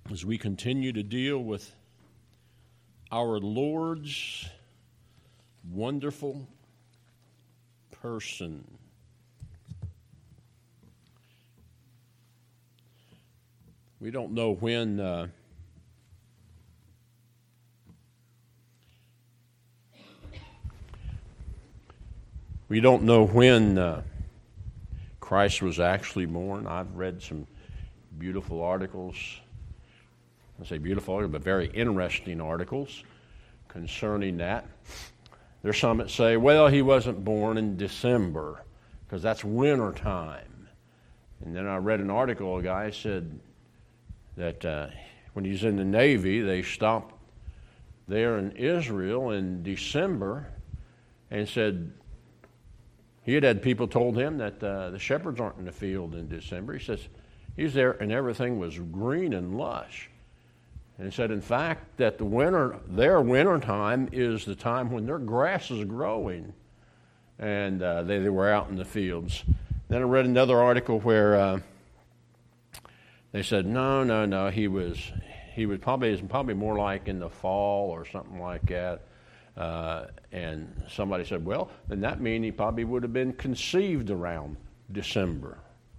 as we continue to deal with our Lord's wonderful person. We don't know when Christ was actually born. I've read some beautiful articles. I say beautiful articles, but very interesting articles concerning that. There's some that say, well, he wasn't born in December because that's winter time. And then I read an article, a guy said that when he was in the Navy, they stopped there in Israel in December and said he had people told him that the shepherds aren't in the field in December. He says he's there and everything was green and lush. And he said, in fact, that their winter time is the time when their grass is growing, and they were out in the fields. Then I read another article where they said, no, he was probably more like in the fall or something like that. And somebody said, well, then that means he probably would have been conceived around December.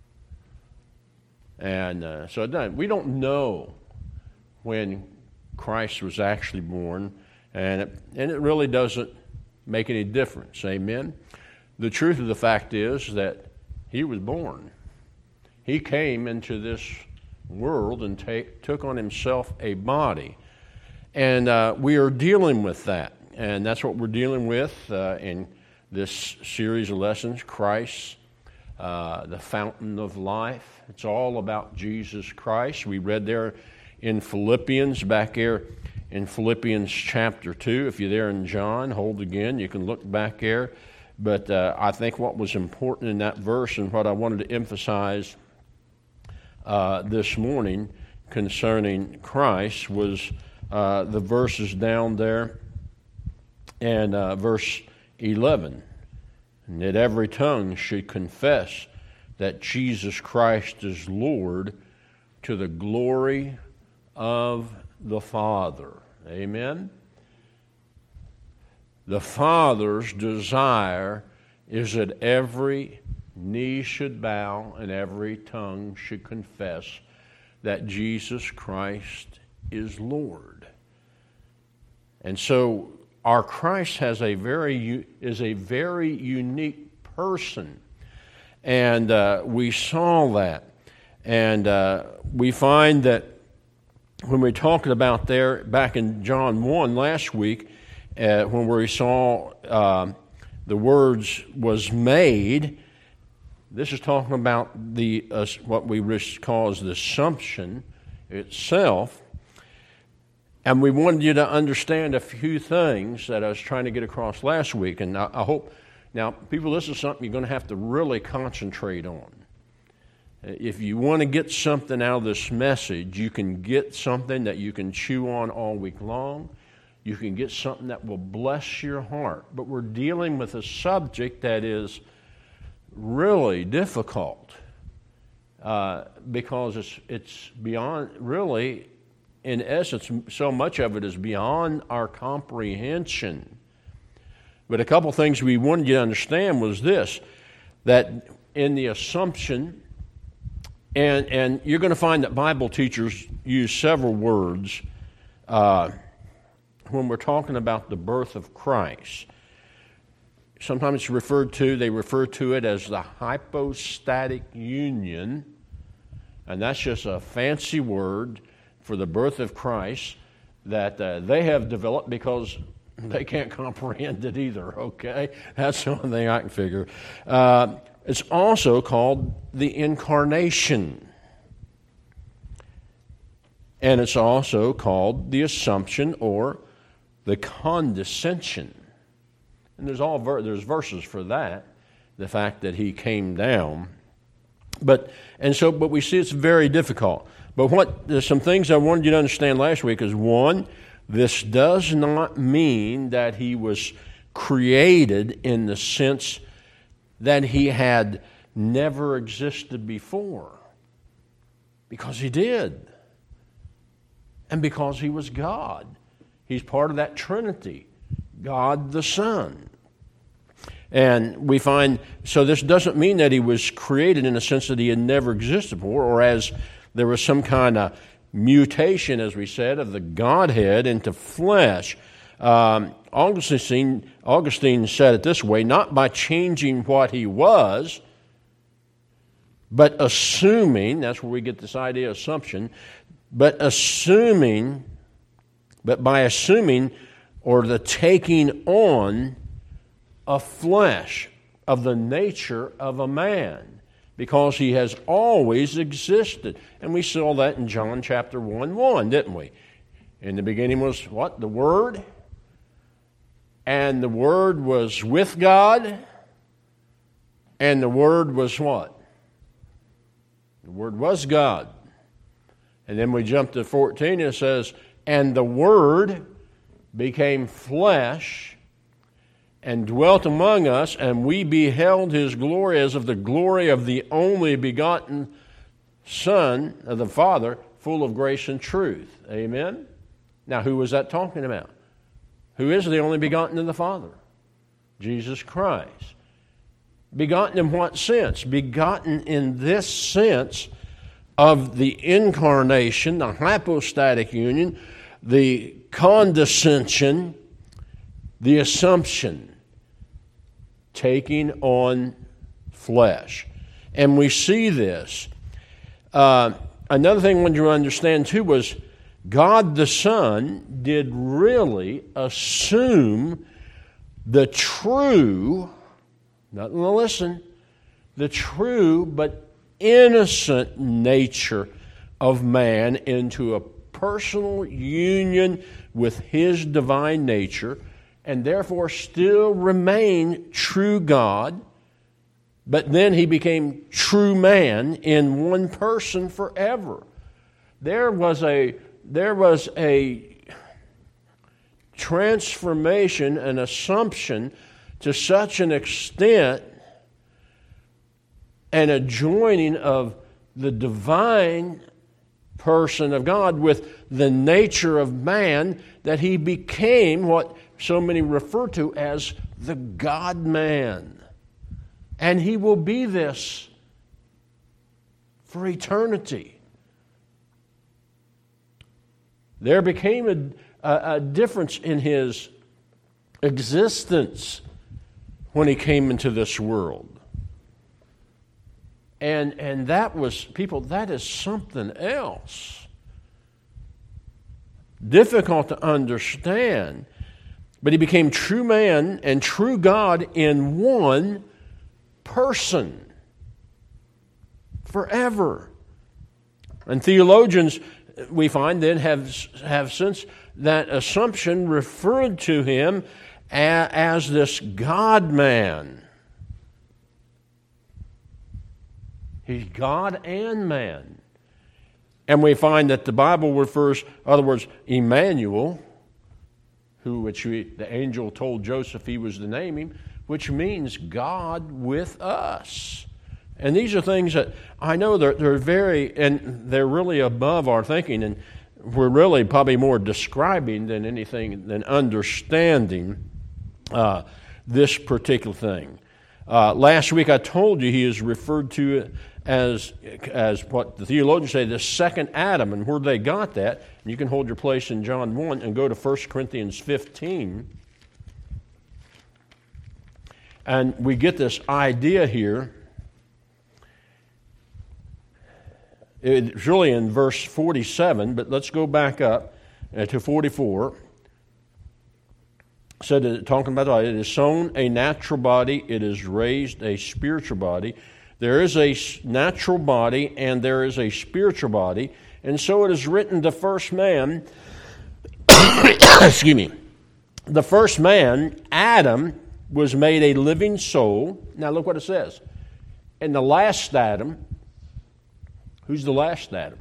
And so we don't know when Christ was actually born, and it really doesn't make any difference. Amen? The truth of the fact is that he was born. He came into this world and took on himself a body. And we are dealing with that. And that's what we're dealing with in this series of lessons, Christ, the fountain of life. It's all about Jesus Christ. We read there in Philippians, back there in Philippians chapter 2. If you're there in John, hold again. You can look back there. But I think what was important in that verse and what I wanted to emphasize this morning concerning Christ was the verses down there and verse 11. And that every tongue should confess that Jesus Christ is Lord to the glory of the Father. Amen? The Father's desire is that every knee should bow and every tongue should confess that Jesus Christ is Lord. And so our Christ is a very unique person. And we saw that. And we find that when we talked about there back in John 1 last week, when we saw the words was made, this is talking about the what we call the Assumption itself. And we wanted you to understand a few things that I was trying to get across last week. And I hope, now, people, this is something you're going to have to really concentrate on. If you want to get something out of this message, you can get something that you can chew on all week long. You can get something that will bless your heart. But we're dealing with a subject that is really difficult because it's beyond, really, in essence, so much of it is beyond our comprehension. But a couple things we wanted you to understand was this, that in the Assumption, and you're going to find that Bible teachers use several words when we're talking about the birth of Christ. Sometimes they refer to it as the hypostatic union, and that's just a fancy word for the birth of Christ that they have developed because they can't comprehend it either, okay? That's the only thing I can figure. It's also called the incarnation. And it's also called the Assumption or the condescension. And there's verses for that, the fact that he came down. But we see it's very difficult. But there's some things I wanted you to understand last week is, one, this does not mean that he was created in the sense that he had never existed before. Because he did. and because he was God. He's part of that Trinity, God the Son. And we find, so this doesn't mean that he was created in the sense that he had never existed before, or as there was some kind of mutation, as we said, of the Godhead into flesh. Augustine said it this way, not by changing what he was, but assuming, that's where we get this idea of assumption, but by assuming or the taking on of flesh, of the nature of a man, because he has always existed. And we saw that in John chapter 1:1, didn't we? In the beginning was what? The Word. And the Word was with God. And the Word was what? The Word was God. And then we jump to 14 and it says, and the Word became flesh and dwelt among us, and we beheld his glory as of the glory of the only begotten Son of the Father, full of grace and truth. Amen? Now, who was that talking about? Who is the only begotten of the Father? Jesus Christ. Begotten in what sense? Begotten in this sense of the incarnation, the hypostatic union, the condescension, the assumption, taking on flesh. And we see this. Another thing I wanted you to understand too was God the Son did really assume the true, not listen, the true but innocent nature of man into a personal union with his divine nature, and therefore still remain true God, but then he became true man in one person forever. There was a transformation, an assumption to such an extent, and a joining of the divine person of God with the nature of man, that he became what so many refer to as the God-man. And he will be this for eternity. There became a difference in his existence when he came into this world. And that was, people, that is something else. Difficult to understand. But he became true man and true God in one person forever. And theologians, we find, then have since that assumption referred to him as this God-man. He's God and man. And we find that the Bible refers, in other words, Emmanuel, the angel told Joseph he was to name him, which means God with us. And these are things that I know they're really above our thinking, and we're really probably more describing than anything, than understanding this particular thing. Last week I told you he is referred to as what the theologians say, the second Adam, and where they got that, you can hold your place in John 1 and go to 1 Corinthians 15. And we get this idea here. It's really in verse 47, but let's go back up to 44. Said, talking about it is sown a natural body, it is raised a spiritual body. There is a natural body and there is a spiritual body, and so it is written, the first man, excuse me, the first man, Adam, was made a living soul. Now look what it says. And the last Adam, who's the last Adam?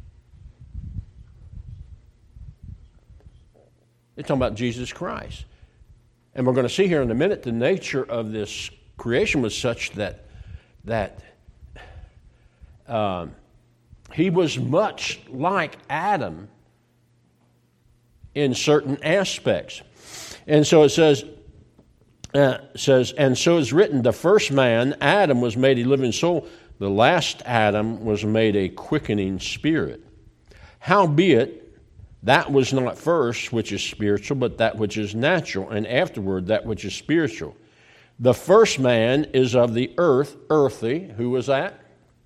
It's talking about Jesus Christ. And we're going to see here in a minute the nature of this creation was such that he was much like Adam in certain aspects. And so it says, and so is written, the first man, Adam, was made a living soul. The last Adam was made a quickening spirit. Howbeit, that was not first which is spiritual, but that which is natural, and afterward that which is spiritual. The first man is of the earth, earthy. Who was that?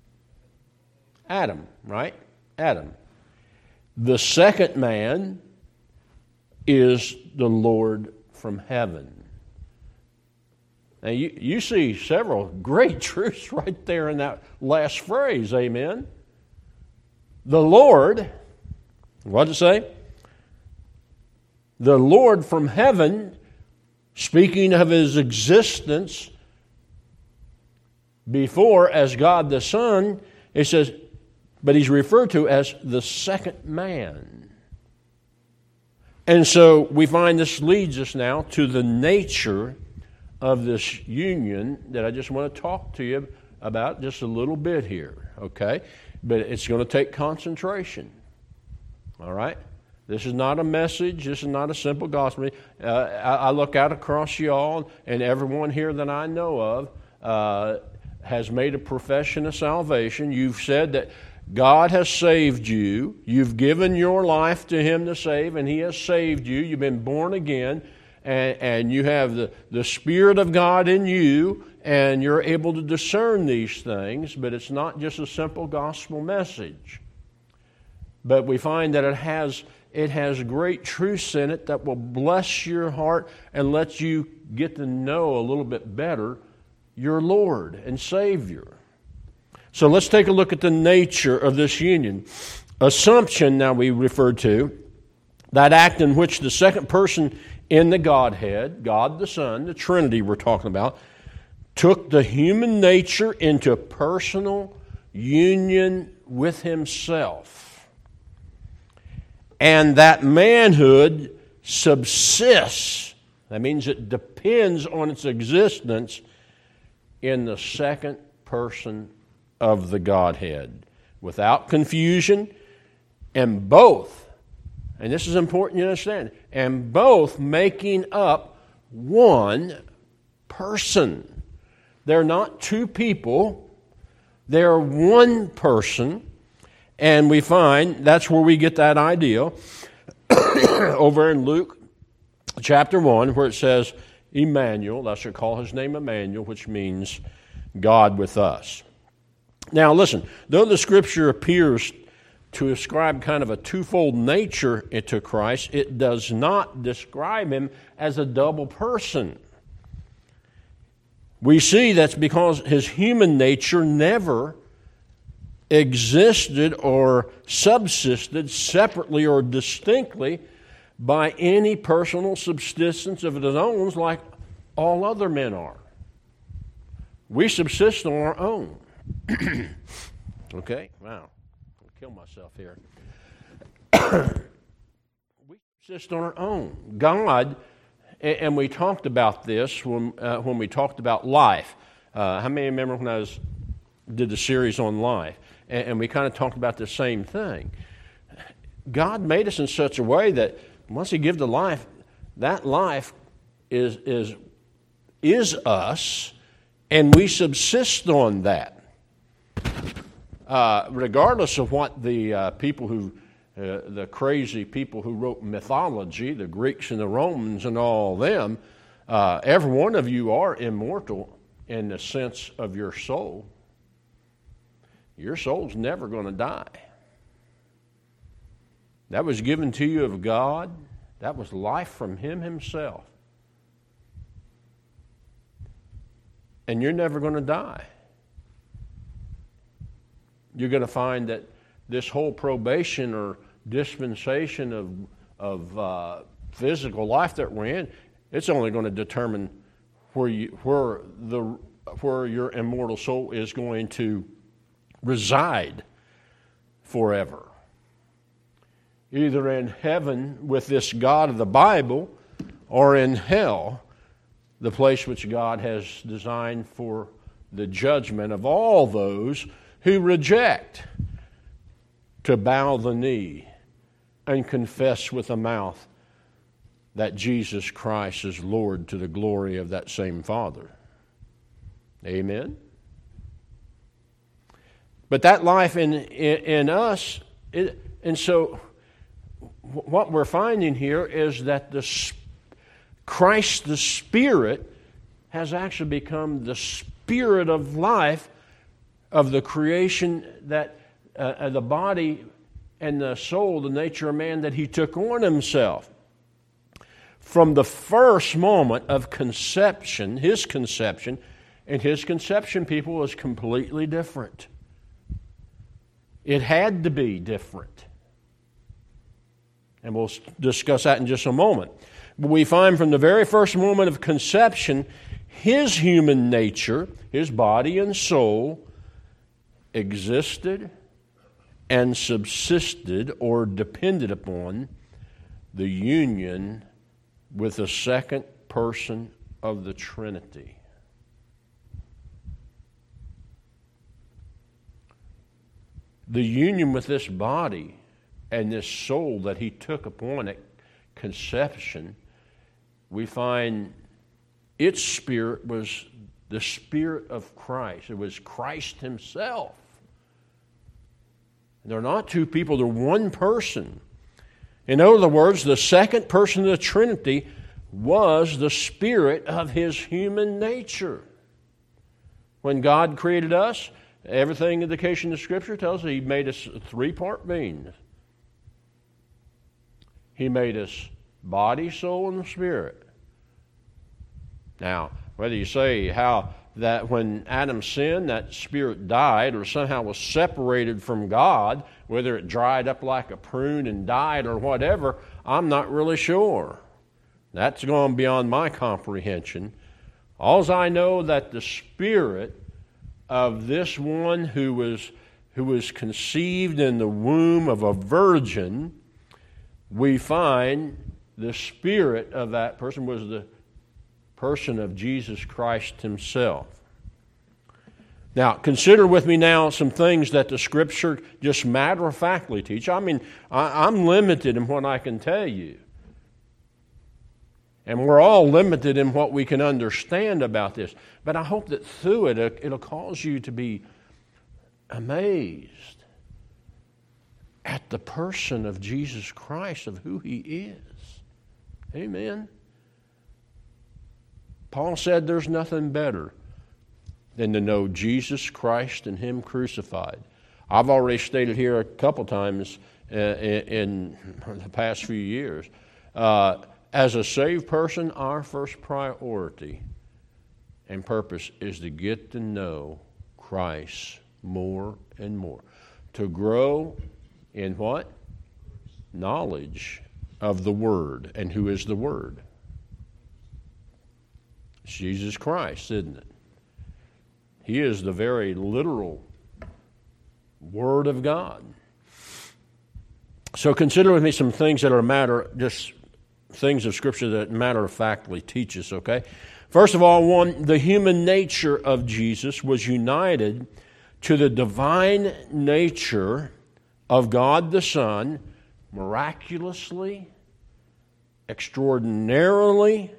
Adam, right? Adam. The second man is the Lord from heaven. Now you see several great truths right there in that last phrase, amen? The Lord, what did it say? The Lord from heaven, speaking of his existence before as God the Son, it says, but he's referred to as the second man. And so we find this leads us now to the nature of this union that I just want to talk to you about just a little bit here, okay? But it's going to take concentration, all right? This is not a message. This is not a simple gospel. I look out across y'all, and everyone here that I know of has made a profession of salvation. You've said that God has saved you. You've given your life to Him to save, and He has saved you. You've been born again, and you have the Spirit of God in you, and you're able to discern these things, but it's not just a simple gospel message. But we find that it has great truths in it that will bless your heart and let you get to know a little bit better your Lord and Savior. So let's take a look at the nature of this union. Assumption, now we referred to, that act in which the second person in the Godhead, God the Son, the Trinity we're talking about, took the human nature into personal union with Himself. And that manhood subsists, that means it depends on its existence in the second person of the Godhead, without confusion, and both, and this is important you understand, and both making up one person. They're not two people, they're one person, and we find that's where we get that idea over in Luke chapter 1, where it says, Emmanuel, thou shalt call his name Emmanuel, which means God with us. Now listen, though the Scripture appears to ascribe kind of a twofold nature to Christ, it does not describe Him as a double person. We see that's because His human nature never existed or subsisted separately or distinctly by any personal subsistence of His own like all other men are. We subsist on our own. Okay? Wow. I'll kill myself here. We subsist on our own. God, and we talked about this when we talked about life. How many remember when I did the series on life? And we kind of talked about the same thing. God made us in such a way that once He gives the life, that life is us, and we subsist on that. Regardless of what the the crazy people who wrote mythology, the Greeks and the Romans and all them, every one of you are immortal in the sense of your soul. Your soul's never going to die. That was given to you of God. That was life from Him Himself. And you're never going to die. You're going to find that this whole probation or dispensation of physical life that we're in, it's only going to determine where your immortal soul is going to reside forever. Either in heaven with this God of the Bible, or in hell, the place which God has designed for the judgment of all those who reject to bow the knee and confess with the mouth that Jesus Christ is Lord to the glory of that same Father. Amen? But that life in us, and so what we're finding here is that Christ the Spirit has actually become the Spirit of life of the creation, that the body and the soul, the nature of man that He took on Himself. From the first moment of conception, His conception, and His conception, people, was completely different. It had to be different. And we'll discuss that in just a moment. But we find from the very first moment of conception, His human nature, His body and soul, existed and subsisted or depended upon the union with the second person of the Trinity. The union with this body and this soul that He took upon at conception, we find its spirit was the Spirit of Christ. It was Christ Himself. They're not two people, they're one person. In other words, the second person of the Trinity was the spirit of His human nature. When God created us, everything indication of Scripture tells us He made us a three-part being. He made us body, soul, and spirit. Now, whether you say how that when Adam sinned, that spirit died or somehow was separated from God, whether it dried up like a prune and died or whatever, I'm not really sure. That's gone beyond my comprehension. All I know that the spirit of this one who was conceived in the womb of a virgin, we find the spirit of that person was the person of Jesus Christ Himself. Now, consider with me now some things that the Scripture just matter-of-factly teach. I mean, I'm limited in what I can tell you. And we're all limited in what we can understand about this. But I hope that through it, it'll cause you to be amazed at the person of Jesus Christ, of who He is. Amen. Paul said there's nothing better than to know Jesus Christ and Him crucified. I've already stated here a couple times in the past few years, as a saved person, our first priority and purpose is to get to know Christ more and more. To grow in what? Knowledge of the Word. And who is the Word? It's Jesus Christ, isn't it? He is the very literal Word of God. So consider with me some things that are just things of Scripture that matter-of-factly teach us, okay? First of all, one, the human nature of Jesus was united to the divine nature of God the Son miraculously, extraordinarily,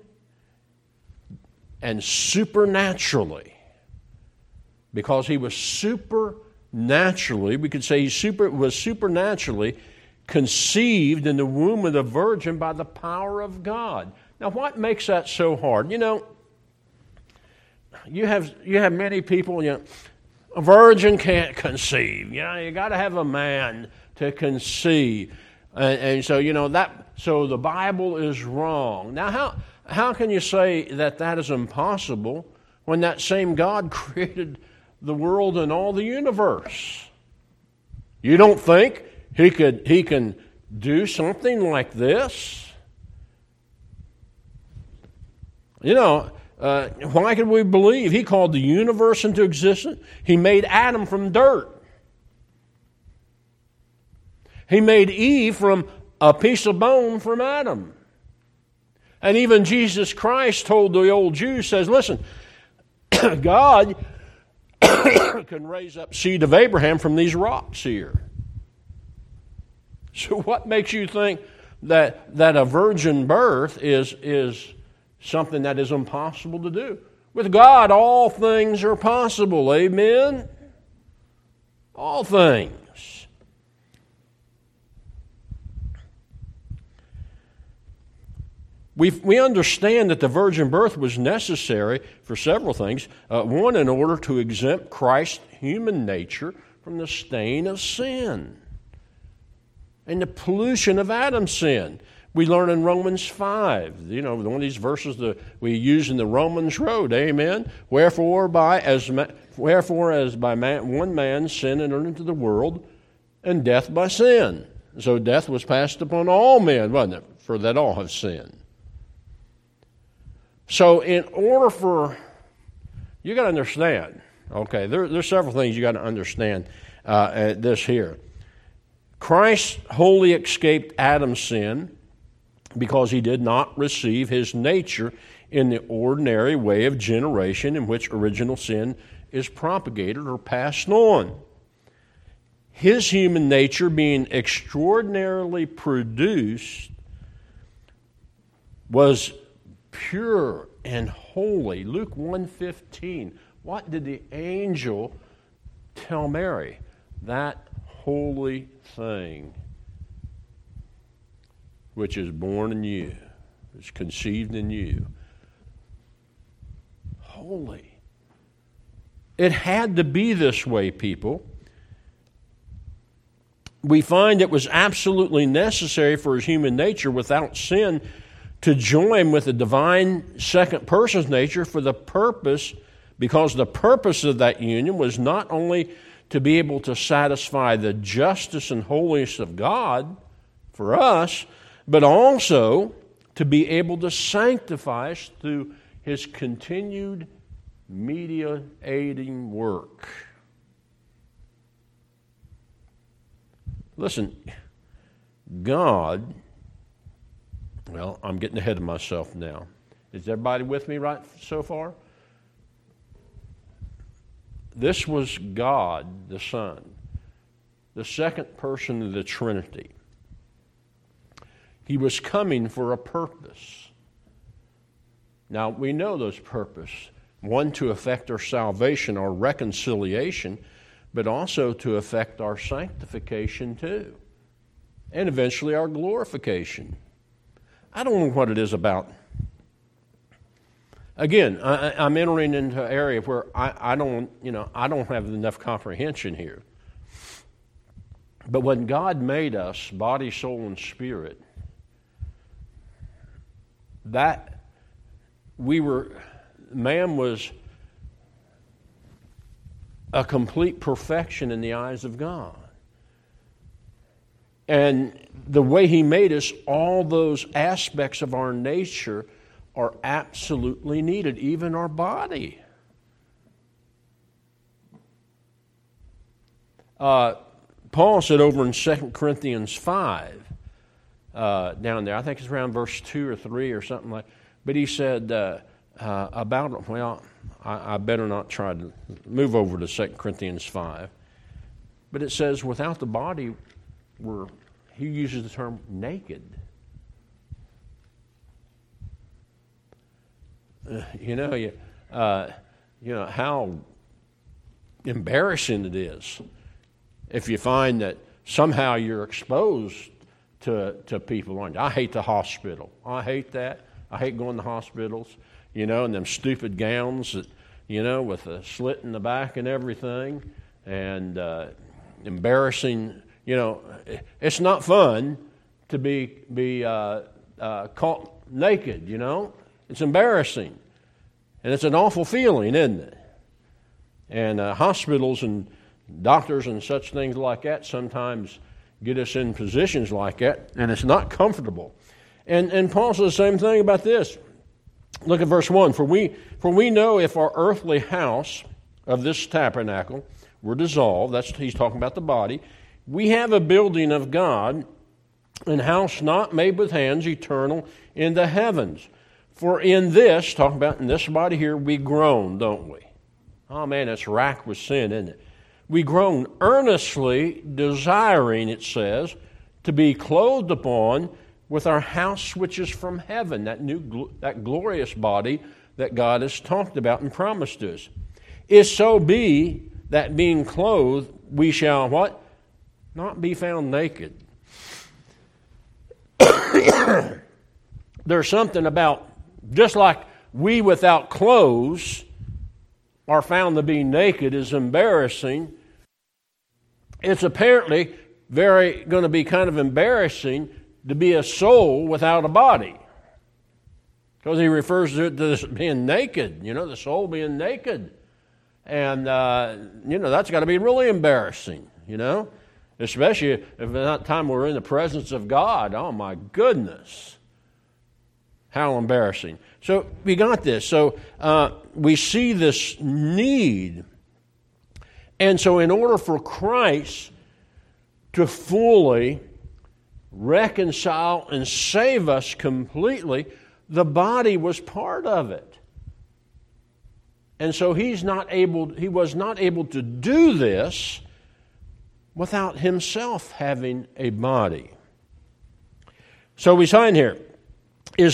and supernaturally. Because He was supernaturally, we could say was supernaturally conceived in the womb of the virgin by the power of God. Now, what makes that so hard? You know, you have many people, a virgin can't conceive. You got to have a man to conceive. And so, so the Bible is wrong. Now, how can you say that is impossible when that same God created the world and all the universe? You don't think He can do something like this? Why could we believe? He called the universe into existence. He made Adam from dirt. He made Eve from a piece of bone from Adam. And even Jesus Christ told the old Jews, says, listen, God can raise up seed of Abraham from these rocks here. So what makes you think that a virgin birth is something that is impossible to do. With God, all things are possible. Amen? All things. We understand that the virgin birth was necessary for several things. One, in order to exempt Christ's human nature from the stain of sin and the pollution of Adam's sin. We learn in Romans 5, one of these verses that we use in the Romans Road, amen? Wherefore, as by one man sin entered into the world, and death by sin. So death was passed upon all men, wasn't it? For that all have sinned. So in order for, you got to understand, okay, there's several things you got to understand this here. Christ wholly escaped Adam's sin because he did not receive his nature in the ordinary way of generation in which original sin is propagated or passed on. His human nature being extraordinarily produced was pure and holy. Luke 1:15. What did the angel tell Mary? That holy thing which is born in you, is conceived in you. Holy. It had to be this way, people. We find it was absolutely necessary for his human nature without sin to join with the divine second person's nature because the purpose of that union was not only to be able to satisfy the justice and holiness of God for us, but also to be able to sanctify us through his continued mediating work. Listen, God, well, I'm getting ahead of myself now. Is everybody with me right so far? This was God, the Son, the second person of the Trinity. He was coming for a purpose. Now, we know those purposes. One, to effect our salvation, our reconciliation, but also to effect our sanctification too. And eventually our glorification. I don't know what it is about. Again, I'm entering into an area where I don't have enough comprehension here. But when God made us, body, soul, and spirit, man was a complete perfection in the eyes of God. And the way he made us, all those aspects of our nature are absolutely needed, even our body. Paul said over in 2 Corinthians 5, down there, I think it's around verse 2 or 3 or something like that, but he said I better not try to move over to 2 Corinthians 5, but it says without the body, he uses the term naked. How embarrassing it is if you find that somehow you're exposed to people. I hate the hospital. I hate that. I hate going to hospitals, and them stupid gowns that, with a slit in the back and everything, and embarrassing. It's not fun to be caught naked. It's embarrassing, and it's an awful feeling, isn't it? And hospitals and doctors and such things like that sometimes get us in positions like that, and it's not comfortable. And Paul says the same thing about this. Look at verse 1. For we know if our earthly house of this tabernacle were dissolved, he's talking about the body, we have a building of God, an house not made with hands, eternal in the heavens. For in this, talking about in this body here, we groan, don't we? Oh man, that's racked with sin, isn't it? We groan earnestly, desiring, it says, to be clothed upon with our house which is from heaven, that glorious body that God has talked about and promised us. If so be that being clothed, we shall what? Not be found naked. There's something about, just like we without clothes are found to be naked is embarrassing, it's apparently going to be kind of embarrassing to be a soul without a body. Because he refers to it as being naked, the soul being naked. And, that's got to be really embarrassing, especially if at that time we're in the presence of God. Oh, my goodness. How embarrassing. So we got this. So we see this need. And so in order for Christ to fully reconcile and save us completely, the body was part of it. And so he was not able to do this without himself having a body. So we find here, is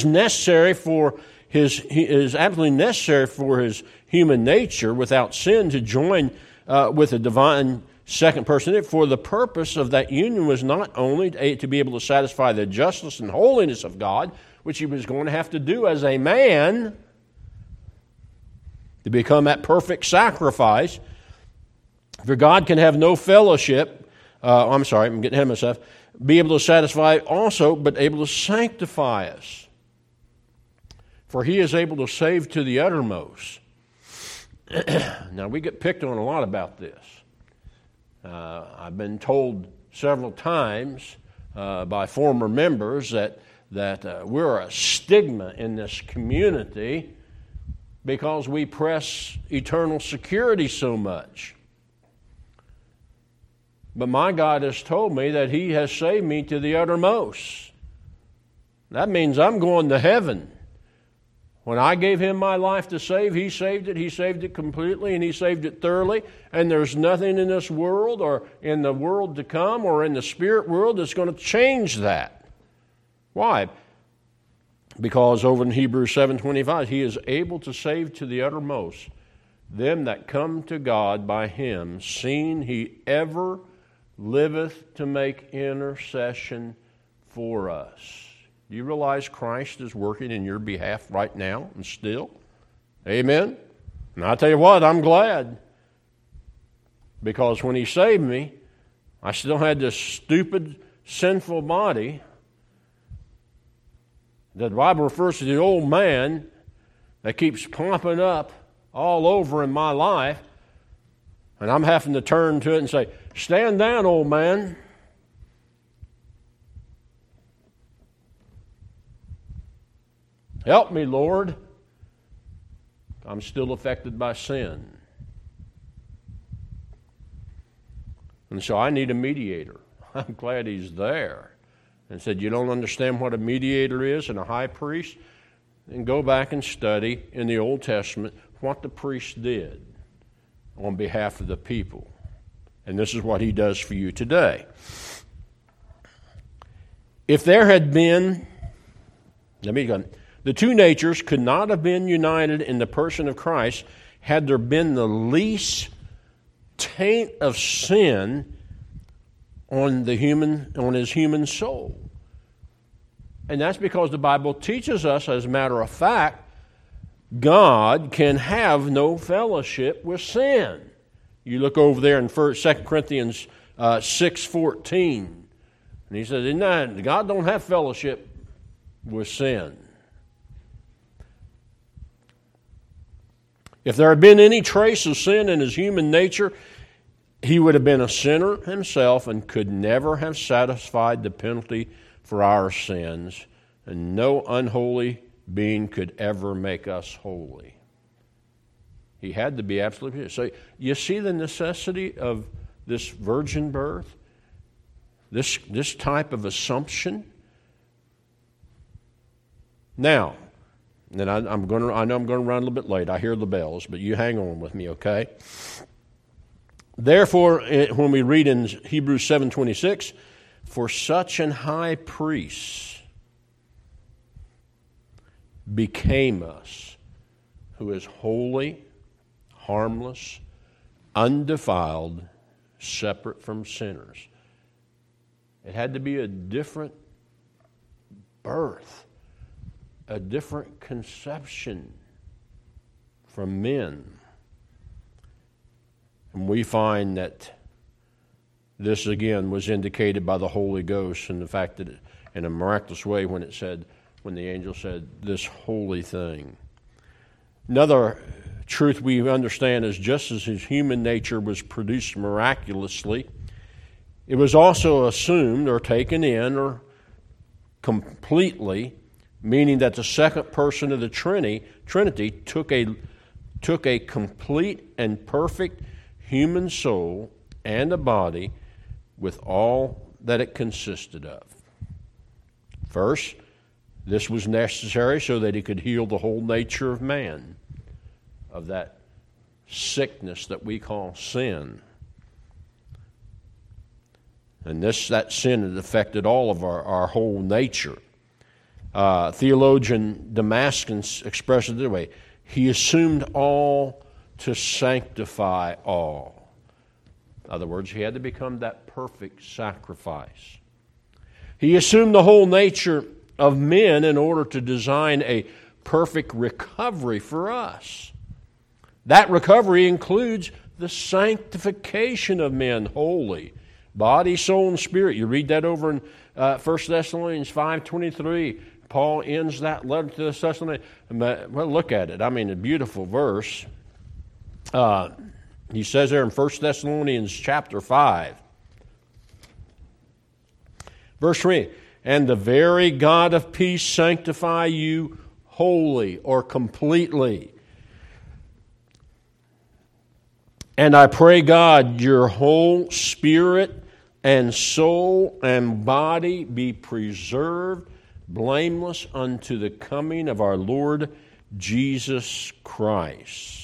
absolutely necessary for his human nature without sin to join with the divine second person. For the purpose of that union was not only to be able to satisfy the justice and holiness of God, which he was going to have to do as a man to become that perfect sacrifice. For God can have no fellowship, I'm getting ahead of myself, be able to satisfy also, but able to sanctify us. For he is able to save to the uttermost. Now, we get picked on a lot about this. I've been told several times by former members that we're a stigma in this community because we press eternal security so much. But my God has told me that he has saved me to the uttermost. That means I'm going to heaven. When I gave him my life to save, he saved it. He saved it completely, and he saved it thoroughly. And there's nothing in this world or in the world to come or in the spirit world that's going to change that. Why? Because over in Hebrews 7:25, he is able to save to the uttermost them that come to God by him, seeing he ever liveth to make intercession for us. Do you realize Christ is working in your behalf right now and still? Amen? And I'll tell you what, I'm glad. Because when he saved me, I still had this stupid, sinful body that the Bible refers to the old man that keeps popping up all over in my life. And I'm having to turn to it and say, stand down, old man. Help me, Lord. I'm still affected by sin. And so I need a mediator. I'm glad he's there. And said, you don't understand what a mediator is and a high priest? Then go back and study in the Old Testament what the priest did on behalf of the people. And this is what he does for you today. If there had been, the two natures could not have been united in the person of Christ had there been the least taint of sin on his human soul. And that's because the Bible teaches us, as a matter of fact, God can have no fellowship with sin. You look over there in 2 Corinthians 6:14, and he says, God don't have fellowship with sin. If there had been any trace of sin in his human nature, he would have been a sinner himself and could never have satisfied the penalty for our sins, and no unholy being could ever make us holy. He had to be absolutely pure. So you see the necessity of this virgin birth, this type of assumption. Now, and I know I'm going to run a little bit late. I hear the bells, but you hang on with me, okay? Therefore, when we read in Hebrews 7:26, for such an high priest, became us, who is holy, harmless, undefiled, separate from sinners. It had to be a different birth, a different conception from men. And we find that this again was indicated by the Holy Ghost and the fact that in a miraculous way when the angel said, this holy thing. Another truth we understand is just as his human nature was produced miraculously, it was also assumed or taken in or completely, meaning that the second person of the Trinity took a complete and perfect human soul and a body with all that it consisted of. First, this was necessary so that he could heal the whole nature of man, of that sickness that we call sin. And that sin had affected all of our whole nature. Theologian Damascus expressed it this way: he assumed all to sanctify all. In other words, he had to become that perfect sacrifice. He assumed the whole nature of men in order to design a perfect recovery for us. That recovery includes the sanctification of men wholly, body, soul, and spirit. You read that over in 1 Thessalonians 5:23. Paul ends that letter to the Thessalonians. Well, look at it. I mean, a beautiful verse. He says there in 1 Thessalonians chapter 5, verse 3, and the very God of peace sanctify you wholly or completely. And I pray God your whole spirit and soul and body be preserved blameless unto the coming of our Lord Jesus Christ.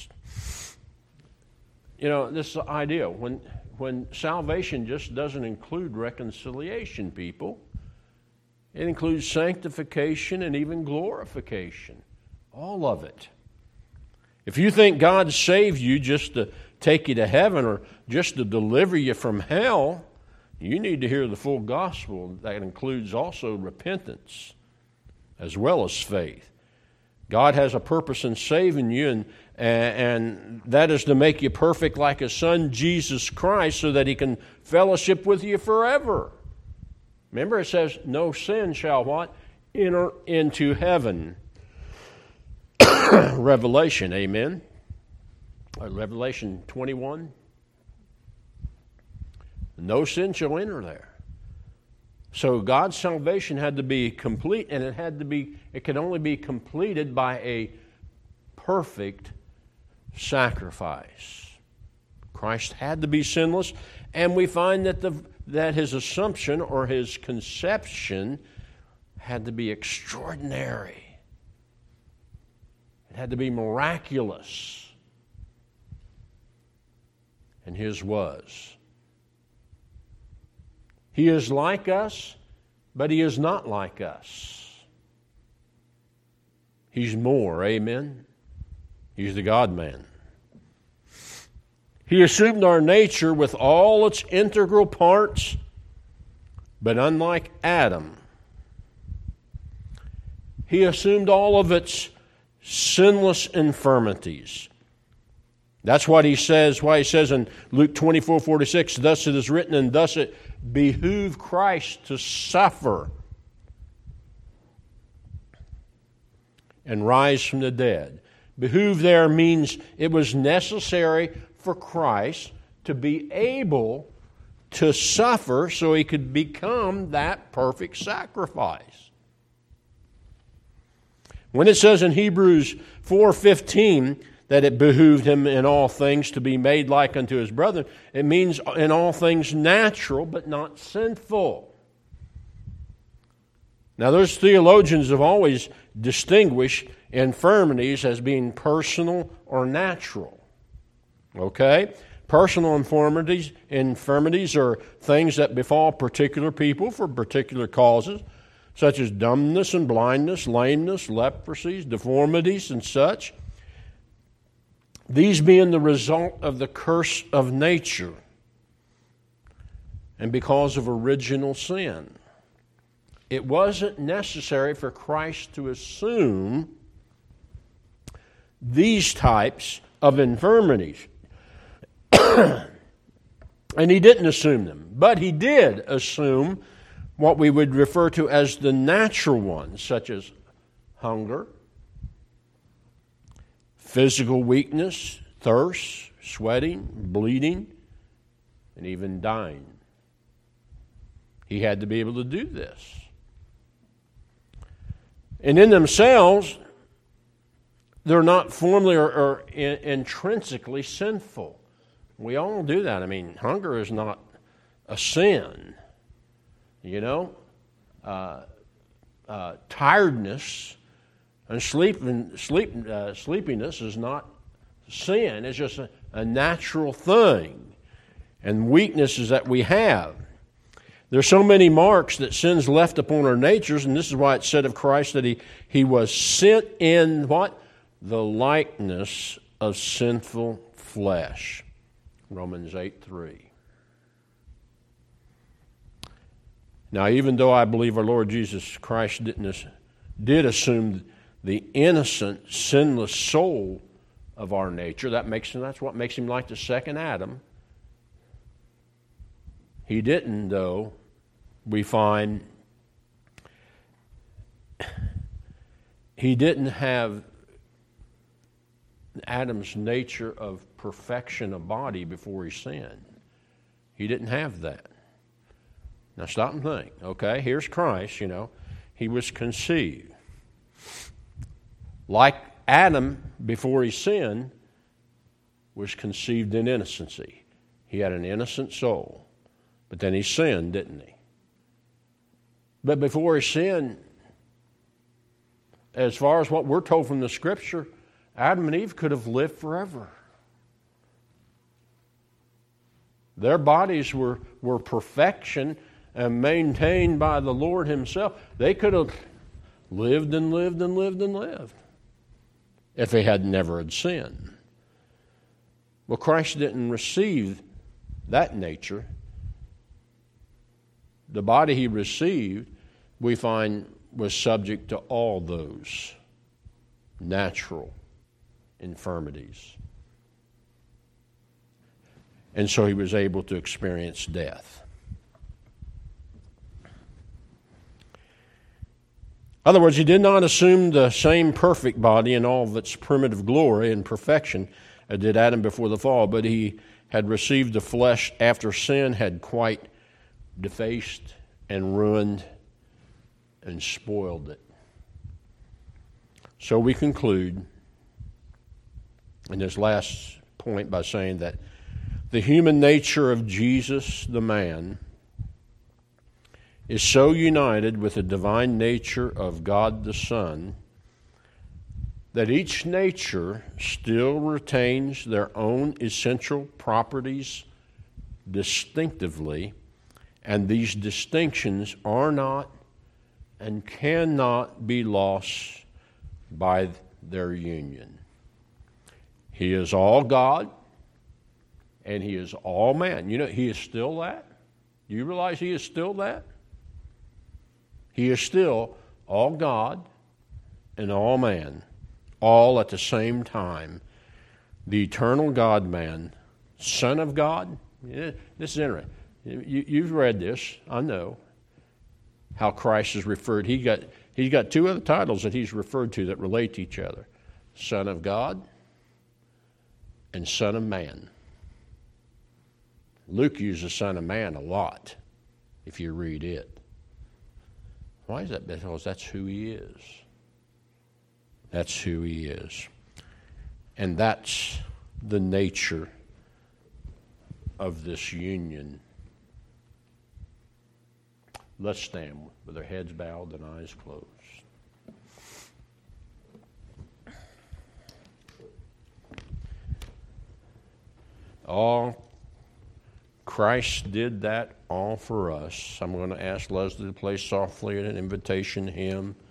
You know, this idea, when salvation just doesn't include reconciliation, people, it includes sanctification and even glorification. All of it. If you think God saved you just to take you to heaven or just to deliver you from hell, you need to hear the full gospel. That includes also repentance as well as faith. God has a purpose in saving you, and that is to make you perfect like His Son, Jesus Christ, so that He can fellowship with you forever. Remember, it says, no sin shall what? Enter into heaven. Revelation, amen? Revelation 21. No sin shall enter there. So God's salvation had to be complete, and it could only be completed by a perfect sacrifice. Christ had to be sinless, and we find that his assumption or his conception had to be extraordinary. It had to be miraculous. And his was. He is like us, but he is not like us. He's more, amen? He's the God-man. He assumed our nature with all its integral parts, but unlike Adam, he assumed all of its sinless infirmities. That's what he says, why he says in Luke 24:46, thus it is written, and thus it behooved Christ to suffer and rise from the dead. Behoove there means it was necessary for Christ to be able to suffer so he could become that perfect sacrifice. When it says in Hebrews 4:15 that it behooved him in all things to be made like unto his brethren, it means in all things natural but not sinful. Now, those theologians have always distinguished infirmities as being personal or natural. Okay? Personal infirmities are things that befall particular people for particular causes. such as dumbness and blindness, lameness, leprosies, deformities, and such. These being the result of the curse of nature and because of original sin. It wasn't necessary for Christ to assume these types of infirmities. And he didn't assume them, but he did assume what we would refer to as the natural ones, such as hunger, physical weakness, thirst, sweating, bleeding, and even dying. He had to be able to do this. And in themselves, they're not formally or intrinsically sinful. We all do that. I mean, hunger is not a sin. You know, tiredness and sleepiness is not sin. It's just a natural thing. And weaknesses that we have. There's so many marks that sin's left upon our natures, and this is why it said of Christ that he was sent in what? The likeness of sinful flesh. Romans 8:3. Now, even though I believe our Lord Jesus Christ did assume the innocent, sinless soul of our nature, that's what makes him like the second Adam. He didn't, though, we find, he didn't have Adam's nature of perfection of body before he sinned. He didn't have that. Now stop and think. Okay, here's Christ, He was conceived. Like Adam, before he sinned, was conceived in innocency. He had an innocent soul. But then he sinned, didn't he? But before he sinned, as far as what we're told from the Scripture, Adam and Eve could have lived forever. Their bodies were perfection and maintained by the Lord Himself. They could have lived and lived and lived and lived if they had never had sinned. Well, Christ didn't receive that nature. The body He received, we find, was subject to all those natural infirmities. And so He was able to experience death. In other words, He did not assume the same perfect body in all of its primitive glory and perfection as did Adam before the fall, but He had received the flesh after sin had quite defaced and ruined and spoiled it. So we conclude in this last point by saying that the human nature of Jesus, the man, is so united with the divine nature of God the Son that each nature still retains their own essential properties distinctively, and these distinctions are not and cannot be lost by their union. He is all God, and He is all man. He is still that. Do you realize He is still that? He is still all God and all man, all at the same time. The eternal God-man, Son of God. This is interesting. You've read this, I know, how Christ is referred. He's got two other titles that He's referred to that relate to each other. Son of God and Son of Man. Luke uses Son of Man a lot, if you read it. Why is that? Because that's who He is. That's who He is. And that's the nature of this union. Let's stand with our heads bowed and eyes closed. All Christ did that all for us. I'm going to ask Leslie to play softly an invitation hymn.